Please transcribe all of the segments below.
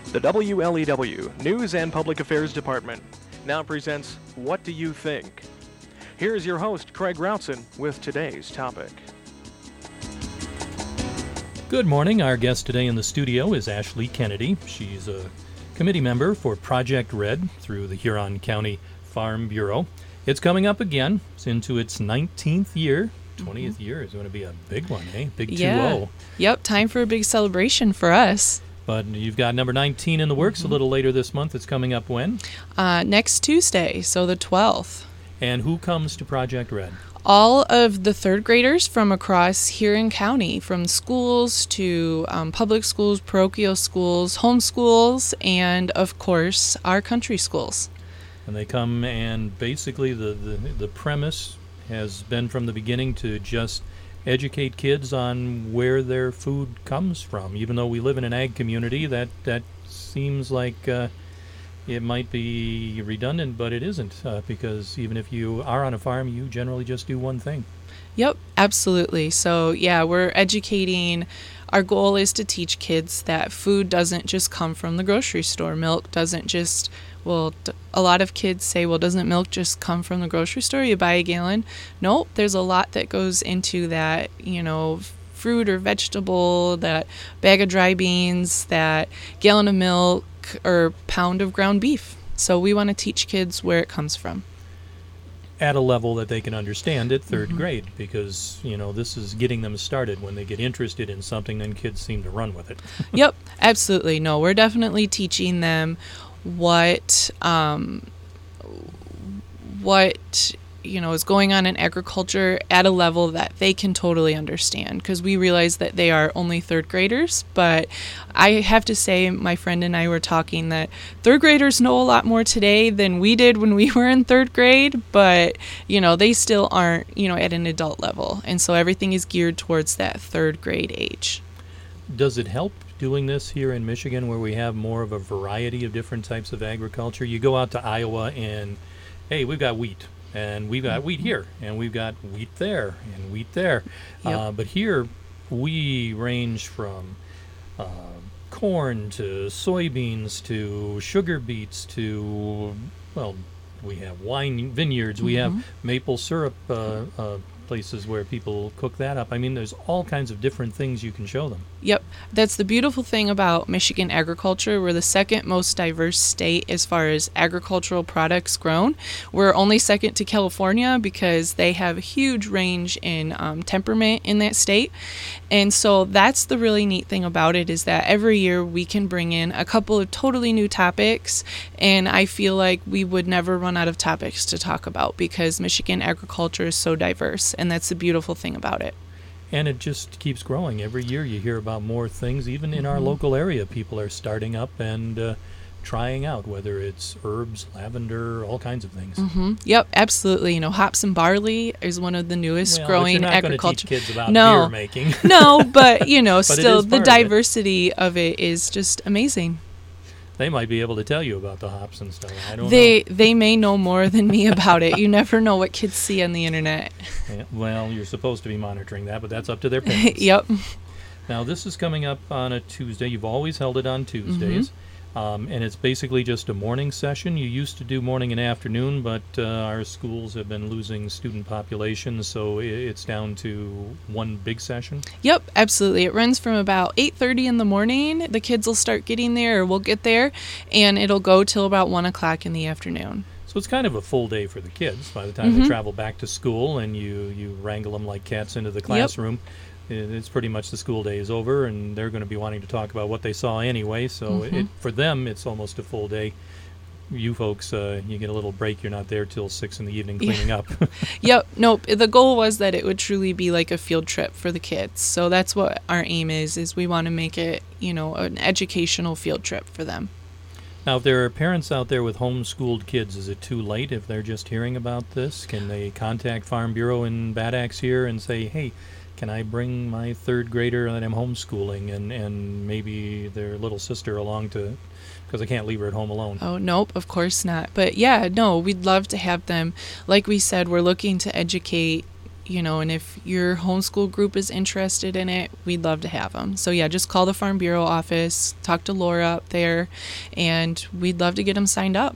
The WLEW News and Public Affairs Department now presents What Do You Think? Here's your host, Craig Routson, with today's topic. Good morning. Our guest today in the studio is Ashley Kennedy. She's a committee member for Project Red through the Huron County Farm Bureau. It's coming up again. It's into its 19th year. 20th year is going to be a big one, eh? Big 2-0. Yep, time for a big celebration for us. But you've got number 19 in the works a little later this month. It's coming up when? Next Tuesday, so the 12th. And who comes to Project Red? All of the third graders from across Huron County, from schools to public schools, parochial schools, home schools, and of course our country schools. And they come, and basically the premise has been from the beginning to just educate kids on where their food comes from. Even though we live in an ag community, that seems like it might be redundant, but it isn't, because even if you are on a farm, you generally just do one thing. Yep, absolutely. So yeah, we're educating. Our goal is to teach kids that food doesn't just come from the grocery store. Milk doesn't just, a lot of kids say, doesn't milk just come from the grocery store? You buy a gallon? Nope, there's a lot that goes into that, fruit or vegetable, that bag of dry beans, that gallon of milk, or pound of ground beef. So we want to teach kids where it comes from. At a level that they can understand at third grade, because, this is getting them started. When they get interested in something, then kids seem to run with it. Yep, absolutely. No, we're definitely teaching them what is going on in agriculture at a level that they can totally understand, because we realize that they are only third graders. But I have to say, my friend and I were talking that third graders know a lot more today than we did when we were in third grade, but they still aren't at an adult level, and so everything is geared towards that third grade age. Does it help doing this here in Michigan, where we have more of a variety of different types of agriculture? You go out to Iowa and, hey, we've got wheat. And we've got wheat here, and we've got wheat there, and wheat there. Yep. But here, we range from corn to soybeans to sugar beets to, we have wine vineyards. We have maple syrup places where people cook that up. I mean, there's all kinds of different things you can show them. Yep. That's the beautiful thing about Michigan agriculture. We're the second most diverse state as far as agricultural products grown. We're only second to California because they have a huge range in temperament in that state. And so that's the really neat thing about it, is that every year we can bring in a couple of totally new topics, and I feel like we would never run out of topics to talk about because Michigan agriculture is so diverse, and that's the beautiful thing about it. And it just keeps growing. Every year you hear about more things. Even in our local area, people are starting up and trying out, whether it's herbs, lavender, all kinds of things. Yep, absolutely. Hops and barley is one of the newest growing but you're not agriculture. Going to teach kids about beer making. No, but But still the diversity of it is just amazing. They might be able to tell you about the hops and stuff. I don't know. They may know more than me about it. You never know what kids see on the internet. Yeah, well, you're supposed to be monitoring that, but that's up to their parents. Yep. Now, this is coming up on a Tuesday. You've always held it on Tuesdays. And it's basically just a morning session. You used to do morning and afternoon, but our schools have been losing student population, so it's down to one big session. Yep, absolutely. It runs from about 8:30 in the morning. The kids will start getting there, or we'll get there, and it'll go till about 1 o'clock in the afternoon. So it's kind of a full day for the kids. By the time they travel back to school and you wrangle them like cats into the classroom, it's pretty much the school day is over, and they're going to be wanting to talk about what they saw anyway. So for them, it's almost a full day. You folks, you get a little break. You're not there till 6 in the evening cleaning up. Yep. Nope. The goal was that it would truly be like a field trip for the kids. So that's what our aim is we want to make it, an educational field trip for them. Now, if there are parents out there with homeschooled kids, is it too late if they're just hearing about this? Can they contact Farm Bureau in Bad Axe here and say, hey, can I bring my third grader that I'm homeschooling and maybe their little sister along to, because I can't leave her at home alone? Oh, nope, of course not. But yeah, no, we'd love to have them. Like we said, we're looking to educate and if your homeschool group is interested in it, we'd love to have them. So yeah, just call the Farm Bureau office, talk to Laura up there, and we'd love to get them signed up.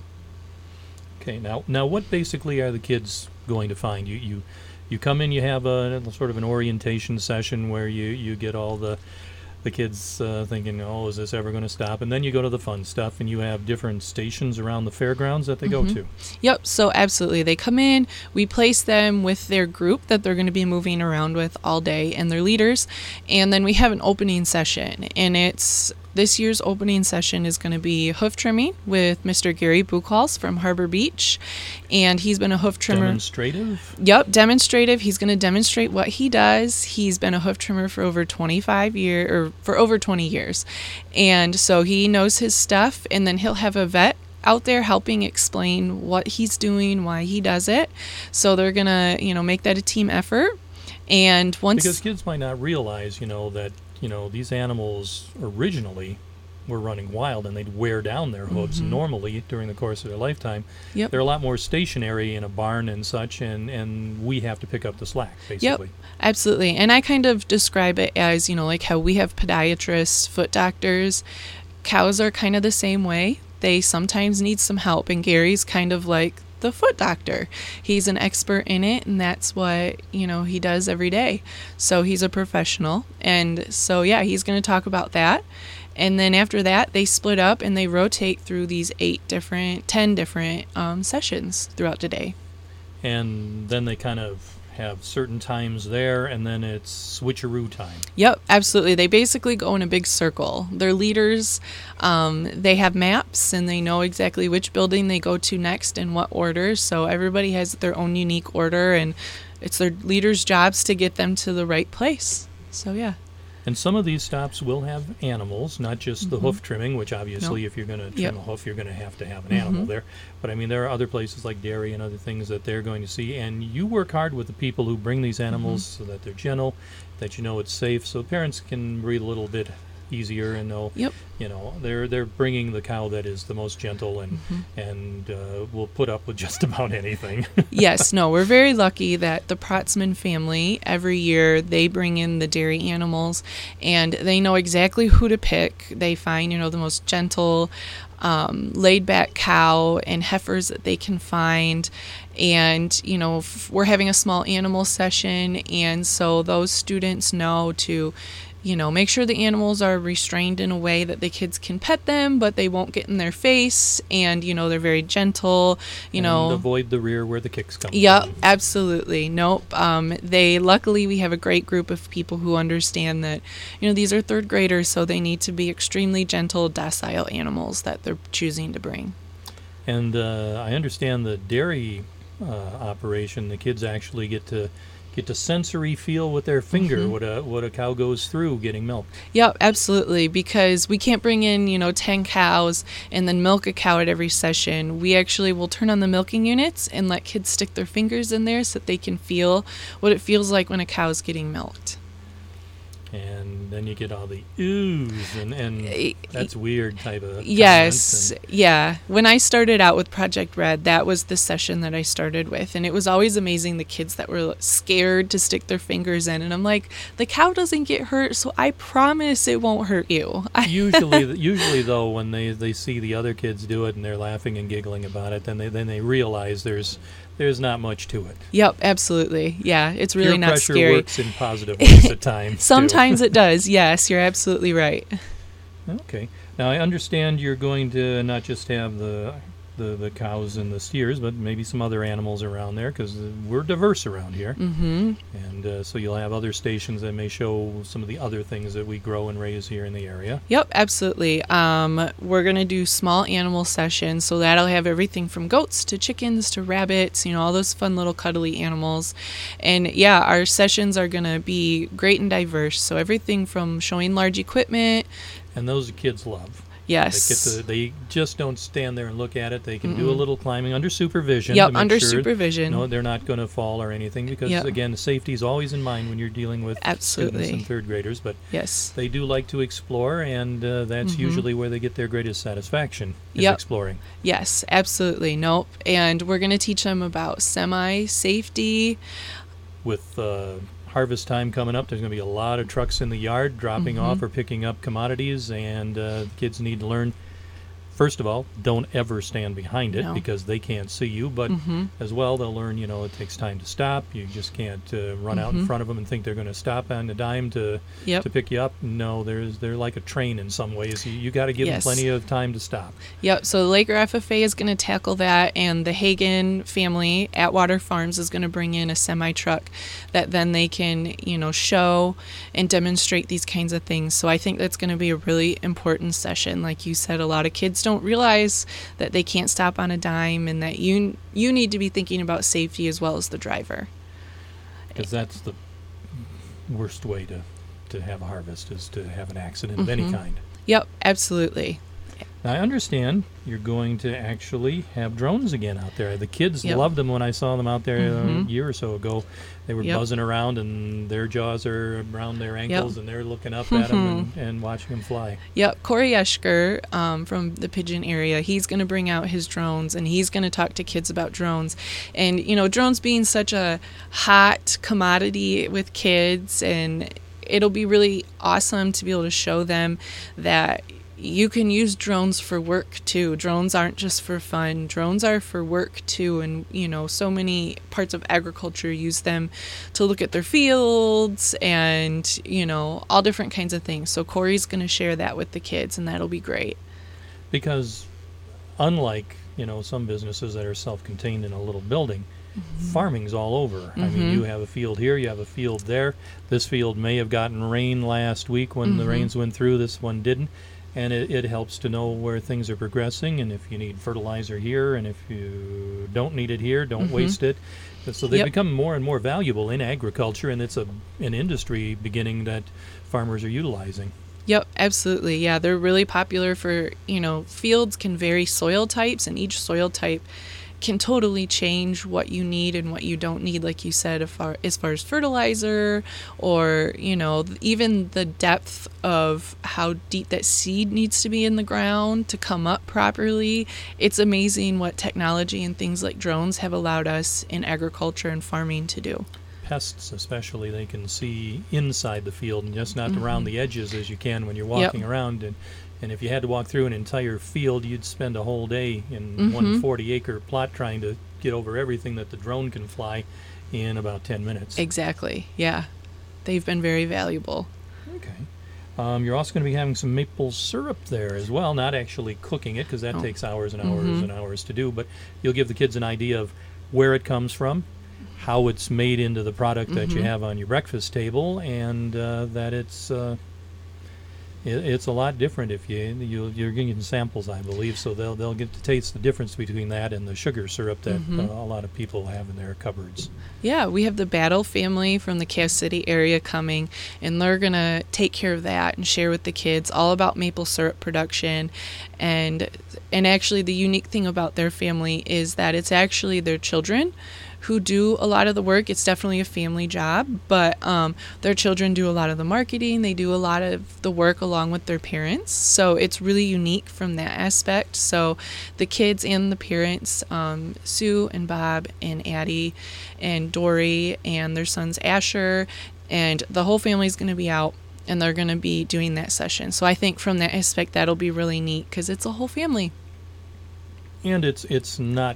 Okay, now what basically are the kids going to find? You come in, you have a sort of an orientation session where you get all the kids thinking, oh, is this ever going to stop? And then you go to the fun stuff, and you have different stations around the fairgrounds that they go to. Yep, so absolutely. They come in, we place them with their group that they're going to be moving around with all day and their leaders, and then we have an opening session, and this year's opening session is going to be hoof trimming with Mr. Gary Buchholz from Harbor Beach, and he's been a hoof trimmer. Demonstrative? Yep, demonstrative. He's going to demonstrate what he does. He's been a hoof trimmer for over 20 years, and so he knows his stuff, and then he'll have a vet out there helping explain what he's doing, why he does it. So they're going to, make that a team effort. And because kids might not realize, that these animals originally were running wild and they'd wear down their hooves normally during the course of their lifetime. Yep. They're a lot more stationary in a barn and such, and we have to pick up the slack, basically. Yep, absolutely. And I kind of describe it as, like how we have podiatrists, foot doctors. Cows are kind of the same way. They sometimes need some help, and Gary's kind of like the foot doctor. He's an expert in it, and that's what he does every day. So he's a professional, and so yeah, he's going to talk about that. And then after that, they split up and they rotate through these 10 different sessions throughout the day. And then they kind of have certain times there, and then it's switcheroo time. Yep, absolutely. They basically go in a big circle. Their leaders, they have maps, and they know exactly which building they go to next and what order. So everybody has their own unique order, and it's their leaders' jobs to get them to the right place. So yeah. And some of these stops will have animals, not just the hoof trimming, which obviously if you're going to trim a hoof, you're going to have an animal there. But I mean, there are other places like dairy and other things that they're going to see. And you work hard with the people who bring these animals so that they're gentle, that it's safe, so parents can breathe a little bit easier and know, they're bringing the cow that is the most gentle and will put up with just about anything. Yes, no, we're very lucky that the Protzman family, every year they bring in the dairy animals, and they know exactly who to pick. They find, the most gentle, laid-back cow and heifers that they can find. And, we're having a small animal session, and so those students know to make sure the animals are restrained in a way that the kids can pet them, but they won't get in their face, and, they're very gentle, And avoid the rear where the kicks come Yep, from. absolutely. Nope. Luckily, we have a great group of people who understand that, these are third graders, so they need to be extremely gentle, docile animals that they're choosing to bring. And I understand the dairy operation, the kids actually get to sensory feel with their finger what a cow goes through getting milk. Yep, absolutely, because we can't bring in 10 cows and then milk a cow at every session. We actually will turn on the milking units and let kids stick their fingers in there so that they can feel what it feels like when a cow is getting milked. And then you get all the oohs and that's weird type of Yes, yeah. When I started out with Project Red, that was the session that I started with, and it was always amazing the kids that were scared to stick their fingers in, and I'm like, the cow doesn't get hurt, so I promise it won't hurt you. Usually though, when they see the other kids do it and they're laughing and giggling about it, then they realize there's not much to it. Yep, absolutely. Yeah, it's really not scary. Peer pressure works in positive ways at times. Sometimes it does. Yes, you're absolutely right. Okay. Now I understand you're going to not just have the cows and the steers, but maybe some other animals around there, because we're diverse around here. Mm-hmm. And so you'll have other stations that may show some of the other things that we grow and raise here in the area. Yep, absolutely. We're going to do small animal sessions, so that'll have everything from goats to chickens to rabbits, all those fun little cuddly animals. And yeah, our sessions are going to be great and diverse, so everything from showing large equipment. And those kids love. Yes. They just don't stand there and look at it. They can do a little climbing under supervision. Yep, to make under sure, supervision. They're not going to fall or anything, because, again, safety is always in mind when you're dealing with students and third graders. But yes, they do like to explore, and that's usually where they get their greatest satisfaction, is exploring. Yes, absolutely. Nope. And we're going to teach them about semi-safety, with harvest time coming up, there's going to be a lot of trucks in the yard dropping off or picking up commodities, and kids need to learn, first of all, don't ever stand behind it because they can't see you, but as well, they'll learn, it takes time to stop. You just can't run out in front of them and think they're going to stop on a dime to pick you up. No, they're like a train in some ways. You got to give them plenty of time to stop. Yep, so the Laker FFA is going to tackle that, and the Hagen family at Water Farms is going to bring in a semi-truck that then they can, show and demonstrate these kinds of things. So I think that's going to be a really important session. Like you said, a lot of kids don't realize that they can't stop on a dime, and that you need to be thinking about safety as well as the driver. Because that's the worst way to have a harvest, is to have an accident of any kind. Yep, absolutely. Now, I understand you're going to actually have drones again out there. The kids loved them when I saw them out there a year or so ago. They were buzzing around, and their jaws are around their ankles, and they're looking up at them and watching them fly. Yep, Corey Eschker from the Pigeon area, he's going to bring out his drones, and he's going to talk to kids about drones. And, drones being such a hot commodity with kids, and it'll be really awesome to be able to show them that you can use drones for work too. Drones aren't just for fun. Drones are for work too. And, so many parts of agriculture use them to look at their fields and, all different kinds of things. So Corey's going to share that with the kids, and that'll be great. Because unlike, some businesses that are self-contained in a little building, farming's all over. I mean, you have a field here, you have a field there. This field may have gotten rain last week when the rains went through. This one didn't. And it helps to know where things are progressing, and if you need fertilizer here, and if you don't need it here, don't waste it. So they become more and more valuable in agriculture, and it's an industry beginning that farmers are utilizing. Yep, absolutely. Yeah, they're really popular for, fields can vary soil types, and each soil type can totally change what you need and what you don't need, like you said, as far as fertilizer, or even the depth of how deep that seed needs to be in the ground to come up properly. It's amazing what technology and things like drones have allowed us in agriculture and farming to do. Pests especially, they can see inside the field and just not around the edges as you can when you're walking around. And if you had to walk through an entire field, you'd spend a whole day in one 40-acre plot trying to get over everything that the drone can fly in about 10 minutes. Exactly, yeah. They've been very valuable. Okay. You're also going to be having some maple syrup there as well, not actually cooking it, because that takes hours and hours and hours to do, but you'll give the kids an idea of where it comes from, how it's made into the product that you have on your breakfast table, and that it's a lot different if you're getting samples, I believe, so they'll get to taste the difference between that and the sugar syrup that a lot of people have in their cupboards. Yeah, we have the Battle family from the Cass City area coming, and they're going to take care of that and share with the kids all about maple syrup production. And actually the unique thing about their family is that it's actually their children who do a lot of the work. It's definitely a family job, but their children do a lot of the marketing. They do a lot of the work along with their parents. So it's really unique from that aspect. So the kids and the parents, Sue and Bob and Addie and Dory and their sons Asher, and the whole family is going to be out, and they're going to be doing that session. So I think from that aspect, that'll be really neat because it's a whole family. And it's not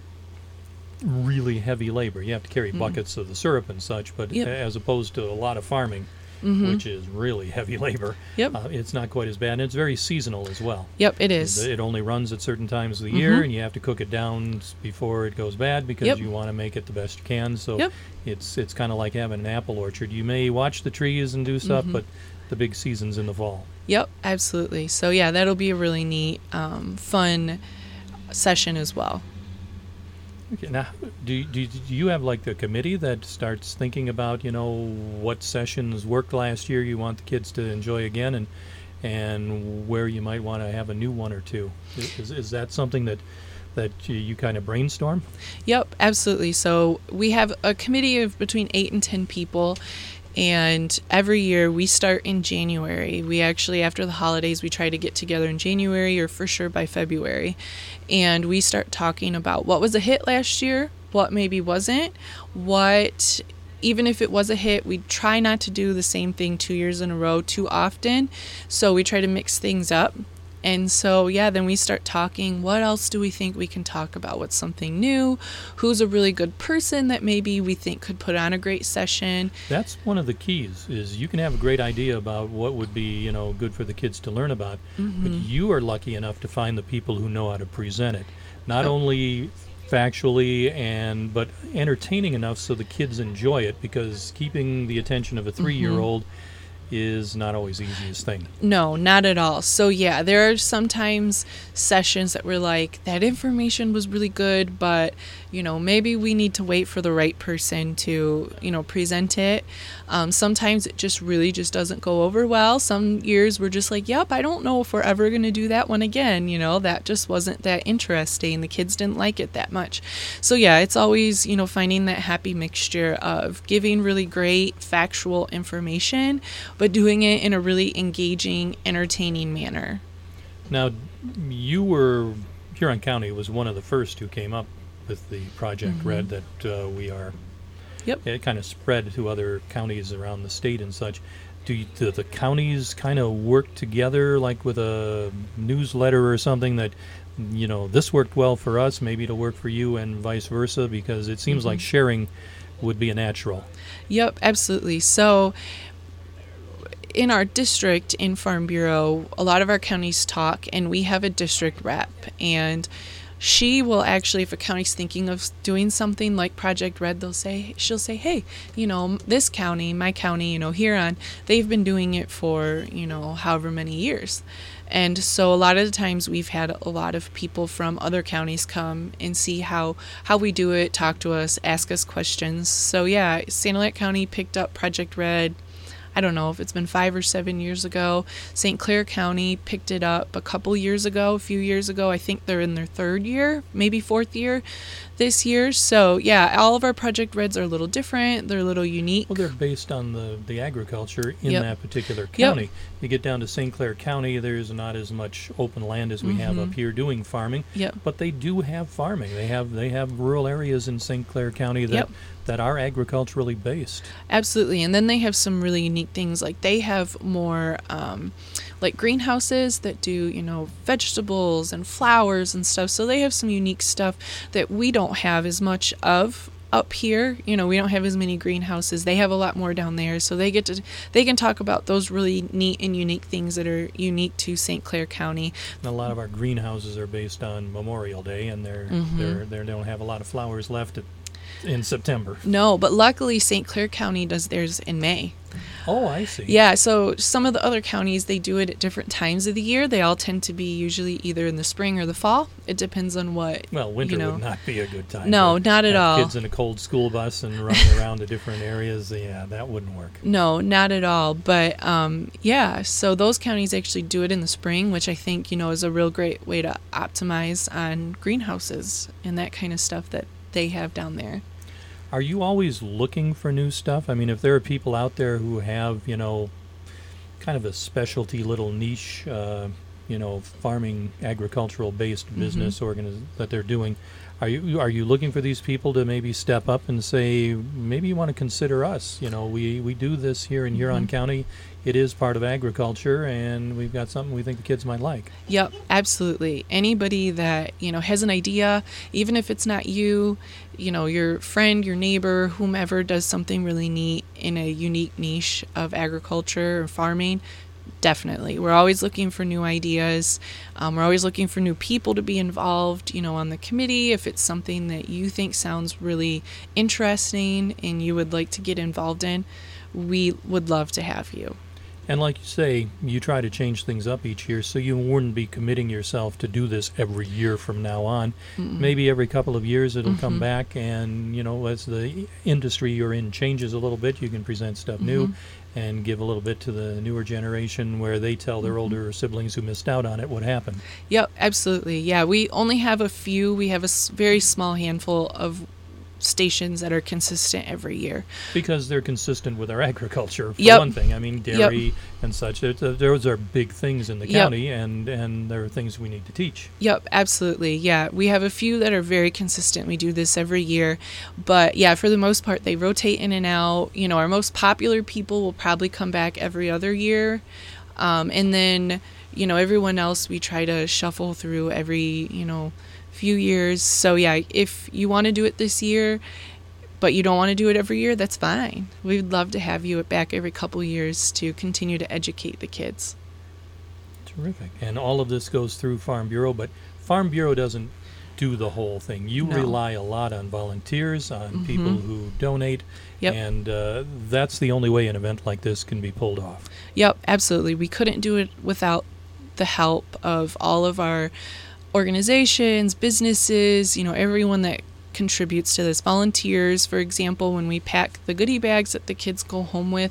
really heavy labor. You have to carry buckets of the syrup and such, but as opposed to a lot of farming, which is really heavy labor, it's not quite as bad. And it's very seasonal as well. Yep, it is. It only runs at certain times of the year, and you have to cook it down before it goes bad because you want to make it the best you can. So it's kind of like having an apple orchard. You may watch the trees and do stuff, but the big season's in the fall. Yep, absolutely. So yeah, that'll be a really neat, fun session as well. Okay, now, do you have like the committee that starts thinking about, what sessions worked last year you want the kids to enjoy again, and where you might want to have a new one or two? Is that something that you kind of brainstorm? Yep, absolutely. So we have a committee of between 8 and 10 people. And every year we start in January. We actually, after the holidays, we try to get together in January or for sure by February. And we start talking about what was a hit last year, what maybe wasn't, what even if it was a hit, we try not to do the same thing 2 years in a row too often. So we try to mix things up. And so, yeah, then we start talking, what else do we think we can talk about? What's something new? Who's a really good person that maybe we think could put on a great session? That's one of the keys, is you can have a great idea about what would be, good for the kids to learn about, but you are lucky enough to find the people who know how to present it. Not only factually but entertaining enough so the kids enjoy it, because keeping the attention of a 3-year-old is not always the easiest thing. No, not at all. So yeah, there are sometimes sessions that we're like, that information was really good, but maybe we need to wait for the right person to present it. Sometimes it just really just doesn't go over well. Some years we're just like, yep, I don't know if we're ever going to do that one again. That just wasn't that interesting. The kids didn't like it that much. So yeah, it's always finding that happy mixture of giving really great factual information, but doing it in a really engaging, entertaining manner. Now, Huron County was one of the first who came up with the Project Red that we are. Yep. It kind of spread to other counties around the state and such. Do the counties kind of work together, like with a newsletter or something that, this worked well for us, maybe it'll work for you, and vice versa? Because it seems like sharing would be a natural. Yep, absolutely. So in our district in Farm Bureau, a lot of our counties talk, and we have a district rep, and she will actually, if a county's thinking of doing something like Project Red, she'll say, hey, this county, my county, Huron, they've been doing it for, however many years. And so a lot of the times we've had a lot of people from other counties come and see how we do it, talk to us, ask us questions. So yeah, St. Olette County picked up Project Red, I don't know if it's been 5 or 7 years ago. St. Clair County picked it up a few years ago. I think they're in their 3rd year, maybe 4th year this year. So yeah, all of our Project Reds are a little different. They're a little unique. Well, they're based on the agriculture in that particular county. You get down to St. Clair County, there's not as much open land as we have up here doing farming. But they do have farming. They have rural areas in St. Clair County that are agriculturally based. Absolutely. And then they have some really unique things, like they have more like greenhouses that do vegetables and flowers and stuff. So they have some unique stuff that we don't have as much of up here. We don't have as many greenhouses. They have a lot more down there, so they can talk about those really neat and unique things that are unique to St. Clair County. And a lot of our greenhouses are based on Memorial Day, and they don't have a lot of flowers left in September. No, but luckily St. Clair County does theirs in May. Oh, I see. Yeah, so some of the other counties, they do it at different times of the year. They all tend to be usually either in the spring or the fall. It depends on what. Well, winter would not be a good time. No, not at all. Kids in a cold school bus and running around to different areas, yeah, that wouldn't work. No, not at all. But yeah, so those counties actually do it in the spring, which I think, is a real great way to optimize on greenhouses and that kind of stuff that they have down there. Are you always looking for new stuff? I mean, if there are people out there who have, kind of a specialty little niche, farming, agricultural-based business that they're doing, are you looking for these people to maybe step up and say, maybe you want to consider us? We do this here in Huron County. It is part of agriculture, and we've got something we think the kids might like. Yep, absolutely. Anybody that, has an idea, even if it's not you, your friend, your neighbor, whomever does something really neat in a unique niche of agriculture or farming, definitely. We're always looking for new ideas. We're always looking for new people to be involved, on the committee. If it's something that you think sounds really interesting and you would like to get involved in, we would love to have you. And like you say, you try to change things up each year, so you wouldn't be committing yourself to do this every year from now on. Maybe every couple of years it'll come back, and, as the industry you're in changes a little bit, you can present stuff new and give a little bit to the newer generation where they tell their older siblings who missed out on it what happened. Yep, absolutely. Yeah, we only have a few. We have a very small handful of stations that are consistent every year. Because they're consistent with our agriculture, for Yep. one thing. I mean, dairy and such, those are big things in the Yep. county, and there are things we need to teach. Yep, absolutely. Yeah, we have a few that are very consistent. We do this every year. But yeah, for the most part, they rotate in and out. You know, our most popular people will probably come back every other year. And then, you know, everyone else we try to shuffle through every, you know, few years. So yeah, if you want to do it this year, but you don't want to do it every year, that's fine. We'd love to have you back every couple years to continue to educate the kids. Terrific. And all of this goes through Farm Bureau, but Farm Bureau doesn't do the whole thing. You No. rely a lot on volunteers, on people who donate, Yep. and that's the only way an event like this can be pulled off. Yep, absolutely. We couldn't do it without the help of all of our organizations, businesses, you know, everyone that contributes to this. Volunteers, for example, when we pack the goodie bags that the kids go home with,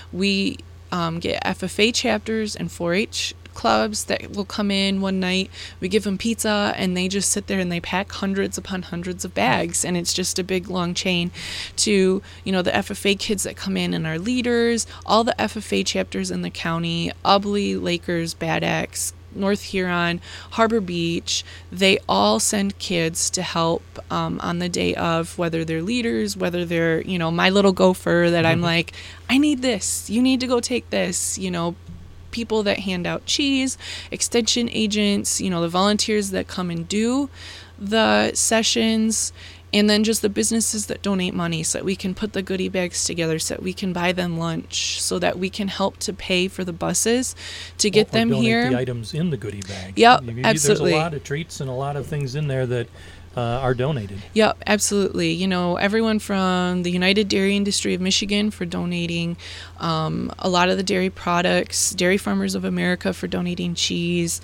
we get FFA chapters and 4-H clubs that will come in one night. We give them pizza, and they just sit there and they pack hundreds upon hundreds of bags, and it's just a big long chain. To, you know, the FFA kids that come in and our leaders, all the FFA chapters in the county, Ubly, Lakers, Bad Axe, North Huron, Harbor Beach, they all send kids to help on the day of, whether they're leaders, whether they're, you know, my little gopher that I'm like, I need this, you need to go take this, you know, people that hand out cheese, extension agents, you know, the volunteers that come and do the sessions, and then just the businesses that donate money so that we can put the goodie bags together, so that we can buy them lunch, so that we can help to pay for the buses to get them donate here. the items in the goodie bag. Yep, There's absolutely. a lot of treats and a lot of things in there that are donated. Yep, absolutely. You know, everyone from the United Dairy Industry of Michigan for donating a lot of the dairy products, Dairy Farmers of America for donating cheese.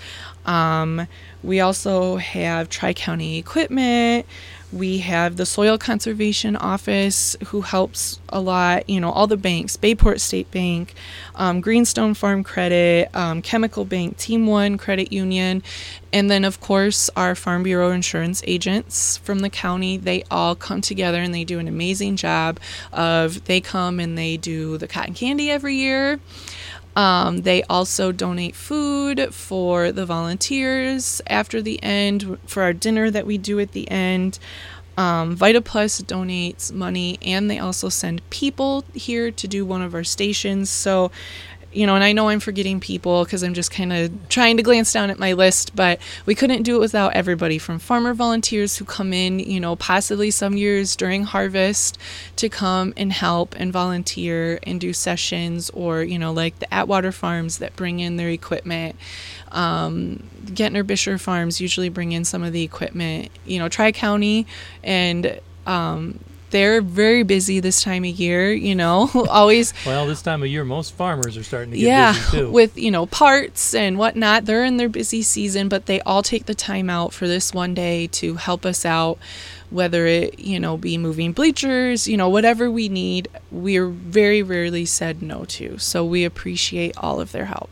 We also have Tri-County Equipment. We have the Soil Conservation Office, who helps a lot, you know, all the banks, Bayport State Bank, Greenstone Farm Credit, Chemical Bank, Team One Credit Union, and then, of course, our Farm Bureau insurance agents from the county. They all come together and they do an amazing job of, they come and they do the cotton candy every year. They also donate food for the volunteers after the end, for our dinner that we do at the end. VitaPlus donates money, and they also send people here to do one of our stations. So, you know, and I know I'm forgetting people because I'm just kind of trying to glance down at my list, but we couldn't do it without everybody from farmer volunteers who come in, you know, possibly some years during harvest to come and help and volunteer and do sessions, or, you know, like the Atwater Farms that bring in their equipment. Gentner Bisher Farms usually bring in some of the equipment, you know, Tri-County, and they're very busy this time of year, you know, always. Well, this time of year, most farmers are starting to get busy too. With, you know, parts and whatnot. They're in their busy season, but they all take the time out for this one day to help us out, whether it, you know, be moving bleachers, you know, whatever we need. We're very rarely said no to. So we appreciate all of their help.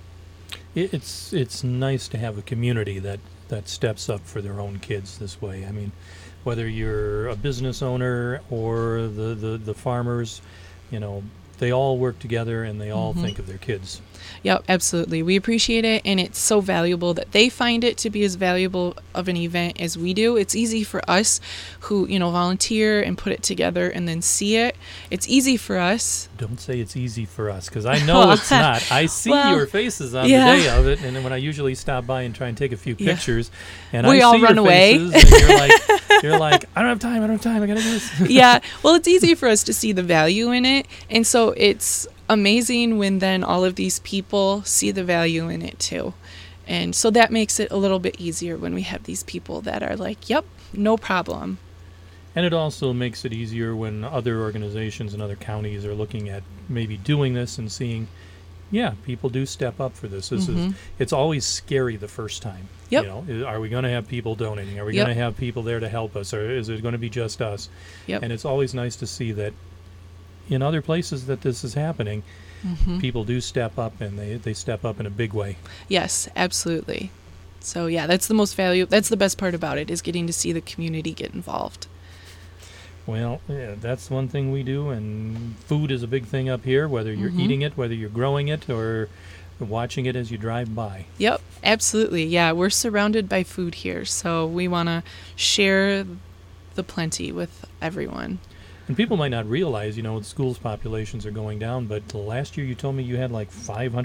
It's nice to have a community that steps up for their own kids this way. I mean, whether you're a business owner or the farmers, you know, they all work together and they all think of their kids. Yep, absolutely. We appreciate it, and it's so valuable that they find it to be as valuable of an event as we do. It's easy for us who, you know, volunteer and put it together and then see it. It's easy for us. Don't say it's easy for us, because I know it's not. I see your faces on the day of it, and then when I usually stop by and try and take a few pictures, and we I all see run your away. faces, and you're like, I don't have time, I gotta do this. Yeah, well, it's easy for us to see the value in it, and so it's amazing when then all of these people see the value in it too. And so that makes it a little bit easier when we have these people that are like, yep, no problem. And it also makes it easier when other organizations and other counties are looking at maybe doing this and seeing, yeah, people do step up for this. It's always scary the first time. Yep. You know, are we going to have people donating? Are we going to have people there to help us? Or is it going to be just us? Yep. And it's always nice to see that in other places that this is happening, people do step up, and they step up in a big way. Yes, absolutely. So yeah, that's the most value. That's the best part about it, is getting to see the community get involved. Well, yeah, that's one thing we do, and food is a big thing up here, whether you're Mm-hmm. eating it, whether you're growing it, or watching it as you drive by. Yep, absolutely. Yeah, we're surrounded by food here, so we want to share the plenty with everyone. And people might not realize, the schools populations are going down, but last year you told me you had like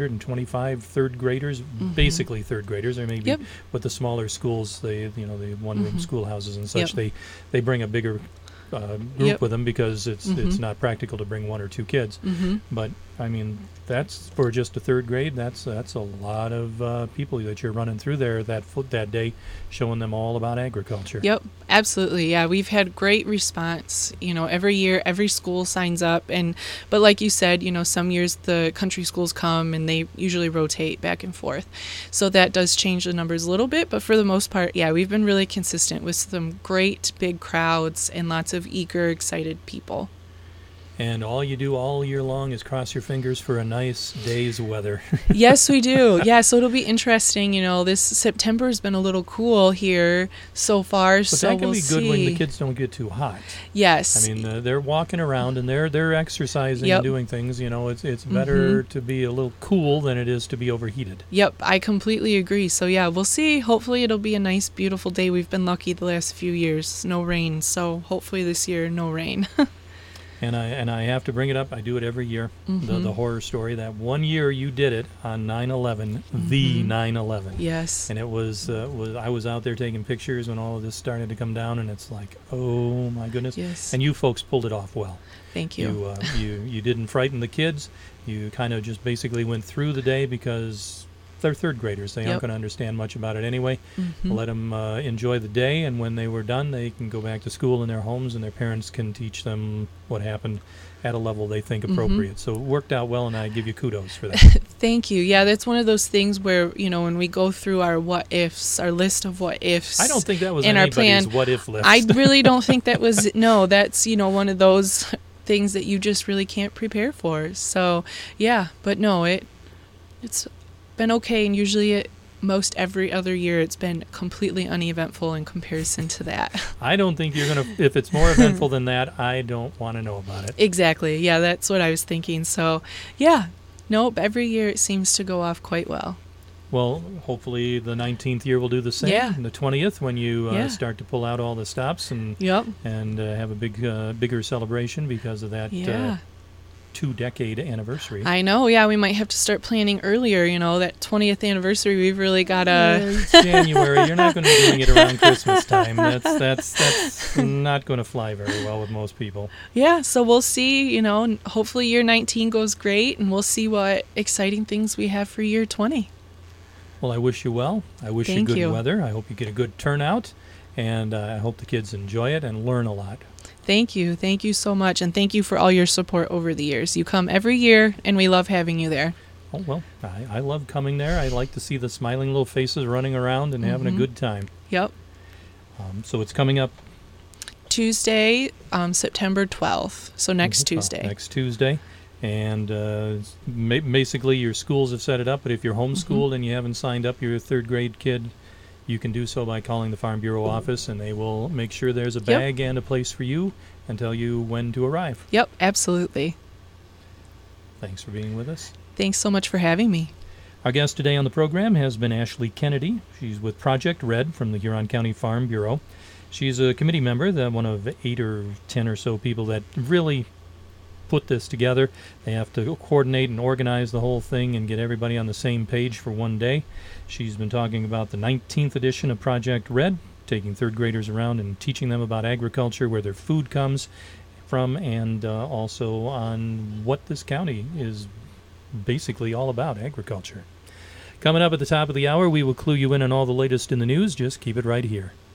525 third graders, basically third graders, or maybe Yep. with the smaller schools, the one-room schoolhouses and such, Yep. they bring a bigger group Yep. with them because it's not practical to bring one or two kids. But I mean, that's for just a third grade. That's a lot of people that you're running through there that day, showing them all about agriculture. Yep, absolutely. Yeah, we've had great response. Every year, every school signs up, but like you said, some years the country schools come and they usually rotate back and forth, so that does change the numbers a little bit. But for the most part, yeah, we've been really consistent with some great big crowds and lots of eager, excited people. And all you do all year long is cross your fingers for a nice day's weather. Yes, we do. Yeah, so it'll be interesting. This September has been a little cool here so far. But so that can we'll be good see. when the kids don't get too hot. Yes. I mean, they're walking around and they're exercising Yep. and doing things. It's better to be a little cool than it is to be overheated. Yep, I completely agree. So yeah, we'll see. Hopefully it'll be a nice, beautiful day. We've been lucky the last few years. No rain. So hopefully this year, no rain. And I have to bring it up. I do it every year. The horror story that one year you did it on 9/11, the 9/11. Yes. And it was I was out there taking pictures when all of this started to come down, and it's like, oh my goodness. Yes. And you folks pulled it off well. Thank you. You didn't frighten the kids. You kind of just basically went through the day because they're third graders. They aren't Yep. going to understand much about it anyway. Let them enjoy the day, and when they were done, they can go back to school in their homes, and their parents can teach them what happened at a level they think appropriate. So it worked out well, and I give you kudos for that. Thank you. Yeah, that's one of those things where, when we go through our what ifs, our list of what ifs. I don't think that was in our anybody's plan. what-if list. I really don't think that was, no, that's, one of those things that you just really can't prepare for. So, yeah, but no, it's been okay, and usually most every other year it's been completely uneventful in comparison to that. I don't think you're going to, if it's more eventful than that, I don't want to know about it. Exactly. Yeah, that's what I was thinking. So, yeah, nope, every year it seems to go off quite well. Well, hopefully the 19th year will do the same. Yeah. And the 20th, when you Yeah. start to pull out all the stops and Yep. have a bigger celebration because of that Yeah. 2-decade anniversary. I know. Yeah, we might have to start planning earlier. That 20th anniversary, we've really got to. It's January. You're not going to be doing it around Christmas time. That's not going to fly very well with most people. Yeah, so we'll see. Hopefully year 19 goes great, and we'll see what exciting things we have for year 20. Well, I wish you well. I wish you Thank good you. weather. I hope you get a good turnout, and I hope the kids enjoy it and learn a lot. Thank you. Thank you so much. And thank you for all your support over the years. You come every year, and we love having you there. Oh, well, I love coming there. I like to see the smiling little faces running around and having a good time. Yep. So it's coming up Tuesday, September 12th. So next Tuesday. Next Tuesday. And basically your schools have set it up, but if you're homeschooled and you haven't signed up your third grade kid, you can do so by calling the Farm Bureau office, and they will make sure there's a bag and a place for you and tell you when to arrive. Yep, absolutely. Thanks for being with us. Thanks so much for having me. Our guest today on the program has been Ashley Kennedy. She's with Project Red from the Huron County Farm Bureau. She's a committee member, one of 8 or 10 or so people that really put this together. They have to coordinate and organize the whole thing and get everybody on the same page for one day. She's been talking about the 19th edition of Project Red, taking third graders around and teaching them about agriculture, where their food comes from, and also on what this county is basically all about, agriculture. Coming up at the top of the hour, we will clue you in on all the latest in the news. Just keep it right here.